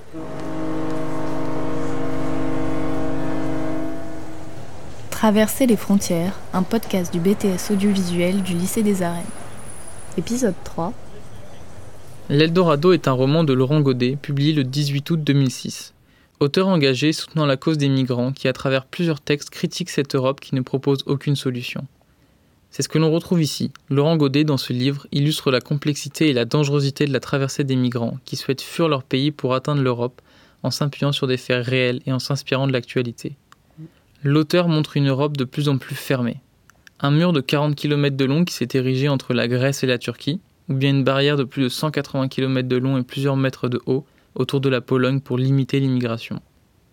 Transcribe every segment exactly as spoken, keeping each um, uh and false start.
Traverser les frontières, un podcast du B T S audiovisuel du lycée des Arènes. Épisode trois. L'Eldorado est un roman de Laurent Godet, publié le dix-huit août deux mille six. Auteur engagé soutenant la cause des migrants qui, à travers plusieurs textes, critique cette Europe qui ne propose aucune solution. C'est ce que l'on retrouve ici. Laurent Godet, dans ce livre, illustre la complexité et la dangerosité de la traversée des migrants qui souhaitent fuir leur pays pour atteindre l'Europe en s'appuyant sur des faits réels et en s'inspirant de l'actualité. L'auteur montre une Europe de plus en plus fermée. Un mur de quarante kilomètres de long qui s'est érigé entre la Grèce et la Turquie, ou bien une barrière de plus de cent quatre-vingts kilomètres de long et plusieurs mètres de haut autour de la Pologne pour limiter l'immigration.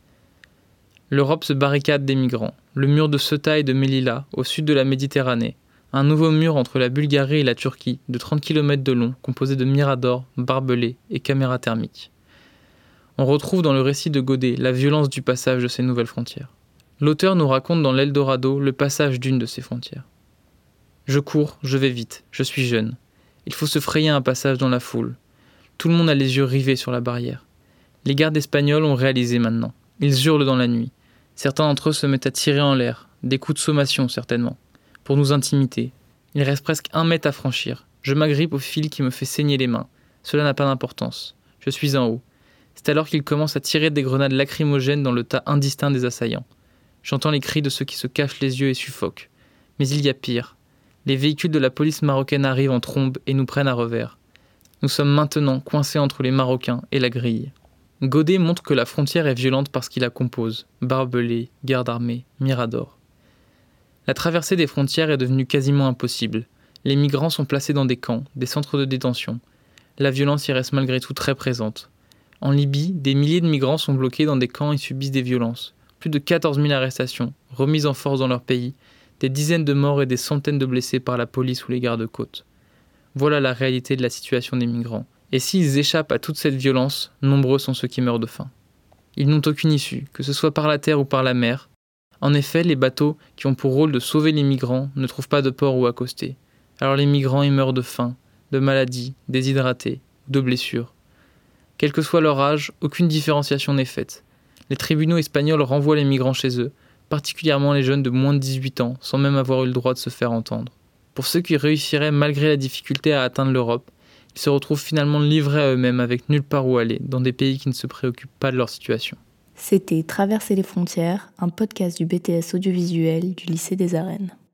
L'Europe se barricade des migrants. Le mur de Ceuta et de Melilla, au sud de la Méditerranée. Un nouveau mur entre la Bulgarie et la Turquie, de trente kilomètres de long, composé de miradors, barbelés et caméras thermiques. On retrouve dans le récit de Godet la violence du passage de ces nouvelles frontières. L'auteur nous raconte dans l'Eldorado le passage d'une de ces frontières. Je cours, je vais vite, je suis jeune. Il faut se frayer un passage dans la foule. Tout le monde a les yeux rivés sur la barrière. Les gardes espagnols ont réalisé maintenant. Ils hurlent dans la nuit. Certains d'entre eux se mettent à tirer en l'air, des coups de sommation certainement, pour nous intimider. Il reste presque un mètre à franchir. Je m'agrippe au fil qui me fait saigner les mains. Cela n'a pas d'importance. Je suis en haut. C'est alors qu'ils commencent à tirer des grenades lacrymogènes dans le tas indistinct des assaillants. J'entends les cris de ceux qui se cachent les yeux et suffoquent. Mais il y a pire. Les véhicules de la police marocaine arrivent en trombe et nous prennent à revers. Nous sommes maintenant coincés entre les Marocains et la grille. Godet montre que la frontière est violente parce qu'il la compose. Barbelés, gardes armés, miradors. La traversée des frontières est devenue quasiment impossible. Les migrants sont placés dans des camps, des centres de détention. La violence y reste malgré tout très présente. En Libye, des milliers de migrants sont bloqués dans des camps et subissent des violences. Plus de quatorze mille arrestations, remises en force dans leur pays, des dizaines de morts et des centaines de blessés par la police ou les gardes-côtes. Voilà la réalité de la situation des migrants. Et s'ils échappent à toute cette violence, nombreux sont ceux qui meurent de faim. Ils n'ont aucune issue, que ce soit par la terre ou par la mer. En effet, les bateaux qui ont pour rôle de sauver les migrants ne trouvent pas de port où accoster. Alors les migrants y meurent de faim, de maladies, déshydratés, de blessures. Quel que soit leur âge, aucune différenciation n'est faite. Les tribunaux espagnols renvoient les migrants chez eux, particulièrement les jeunes de moins de dix-huit ans, sans même avoir eu le droit de se faire entendre. Pour ceux qui réussiraient malgré la difficulté à atteindre l'Europe, ils se retrouvent finalement livrés à eux-mêmes avec nulle part où aller, dans des pays qui ne se préoccupent pas de leur situation. C'était Traverser les frontières, un podcast du B T S audiovisuel du lycée des Arènes.